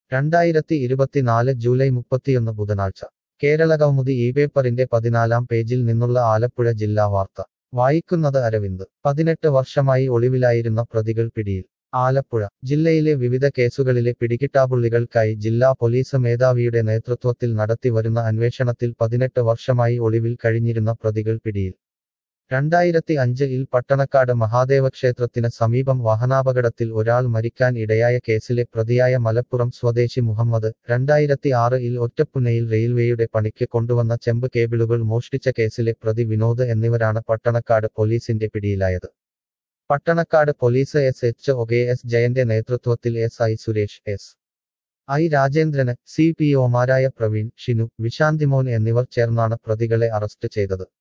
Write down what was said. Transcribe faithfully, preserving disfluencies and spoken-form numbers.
രണ്ടായിരത്തി ഇരുപത്തിനാല് ജൂലൈ മുപ്പത്തിയൊന്ന് ബുധനാഴ്ച കേരളകൗമുദി ഈ പേപ്പറിന്റെ പതിനാലാം പേജിൽ നിന്നുള്ള ആലപ്പുഴ ജില്ലാ വാർത്ത വായിക്കുന്നത് അരവിന്ദ് പതിനെട്ട് വർഷമായി ഒളിവിലായിരുന്ന പ്രതികൾ പിടിയിൽ ആലപ്പുഴ ജില്ലയിലെ വിവിധ കേസുകളിലെ പിടികിട്ടാപ്പുള്ളികൾക്കായി ജില്ലാ പോലീസ് മേധാവിയുടെ നേതൃത്വത്തിൽ നടത്തിവരുന്ന അന്വേഷണത്തിൽ പതിനെട്ട് വർഷമായി ഒളിവിൽ കഴിഞ്ഞിരുന്ന പ്രതികൾ പിടിയിൽ രണ്ടായിരത്തി അഞ്ച് ഇൽ പട്ടണക്കാട് മഹാദേവ ക്ഷേത്രത്തിന് സമീപം വാഹനാപകടത്തിൽ ഒരാൾ മരിക്കാൻ ഇടയായ കേസിലെ പ്രതിയായ മലപ്പുറം സ്വദേശി മുഹമ്മദ് രണ്ടായിരത്തി ആറ് ഇൽ ഒറ്റപ്പുന്നയിൽ റെയിൽവേയുടെ പണിക്ക് കൊണ്ടുവന്ന ചെമ്പ് കേബിളുകൾ മോഷ്ടിച്ച കേസിലെ പ്രതി വിനോദ് എന്നിവരാണ് പട്ടണക്കാട് പോലീസിന്റെ പിടിയിലായത് Pattanakkad police S H O K S ജയന്റെ നേതൃത്വത്തിൽ S I Suresh S I രാജേന്ദ്രന് സി പി ഒമാരായ പ്രവീൺ ഷിനു വിശാന്തിമോൻ എന്നിവർ ചേർന്നാണ് പ്രതികളെ അറസ്റ്റ് ചെയ്തത്